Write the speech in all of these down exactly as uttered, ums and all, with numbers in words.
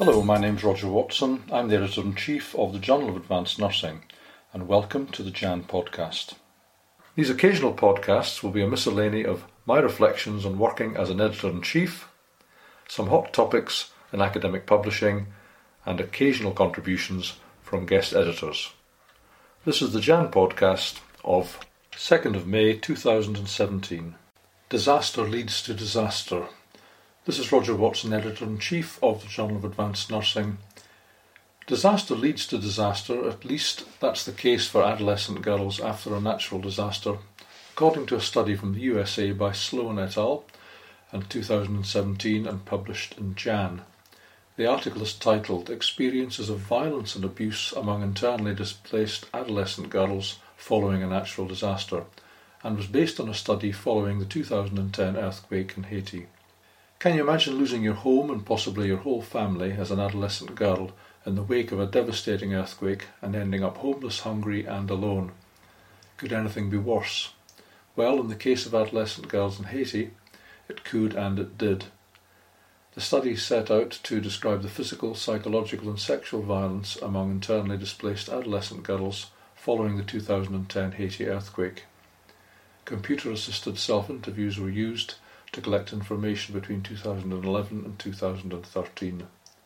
Hello, my name's Roger Watson. I'm the Editor-in-Chief of the Journal of Advanced Nursing, and welcome to the Jan podcast. These occasional podcasts will be a miscellany of my reflections on working as an Editor-in-Chief, some hot topics in academic publishing, and occasional contributions from guest editors. This is the Jan podcast of second of May two thousand seventeen. Disaster leads to disaster. This is Roger Watson, Editor-in-Chief of the Journal of Advanced Nursing. Disaster leads to disaster, at least that's the case for adolescent girls after a natural disaster, according to a study from the U S A by Sloan et al. In two thousand seventeen and published in Jan. The article is titled Experiences of Violence and Abuse Among Internally Displaced Adolescent Girls Following a Natural Disaster, and was based on a study following the two thousand ten earthquake in Haiti. Can you imagine losing your home and possibly your whole family as an adolescent girl in the wake of a devastating earthquake and ending up homeless, hungry and alone? Could anything be worse? Well, in the case of adolescent girls in Haiti, it could and it did. The study set out to describe the physical, psychological and sexual violence among internally displaced adolescent girls following the two thousand ten Haiti earthquake. Computer-assisted self-interviews were used to collect information between two thousand eleven and two thousand thirteen.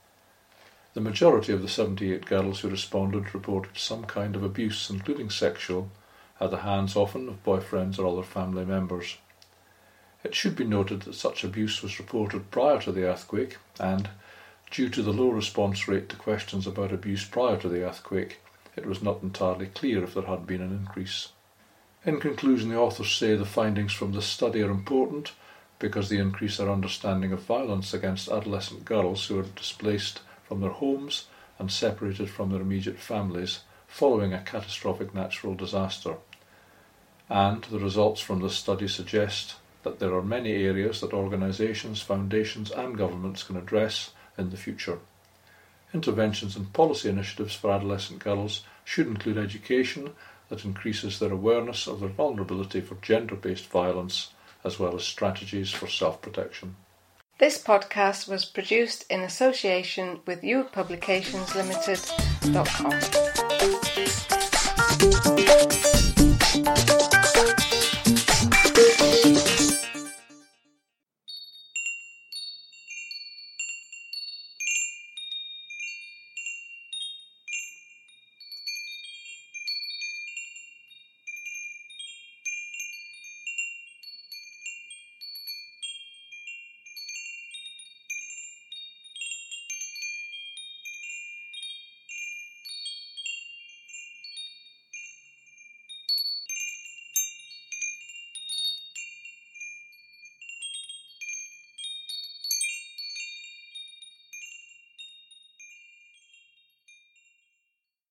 The majority of the seventy-eight girls who responded reported some kind of abuse, including sexual, at the hands often of boyfriends or other family members. It should be noted that such abuse was reported prior to the earthquake and, due to the low response rate to questions about abuse prior to the earthquake, it was not entirely clear if there had been an increase. In conclusion, the authors say the findings from this study are important because they increase our understanding of violence against adolescent girls who are displaced from their homes and separated from their immediate families following a catastrophic natural disaster. And the results from this study suggest that there are many areas that organisations, foundations and governments can address in the future. Interventions and policy initiatives for adolescent girls should include education that increases their awareness of their vulnerability for gender-based violence, as well as strategies for self-protection. This podcast was produced in association with you publications limited dot com.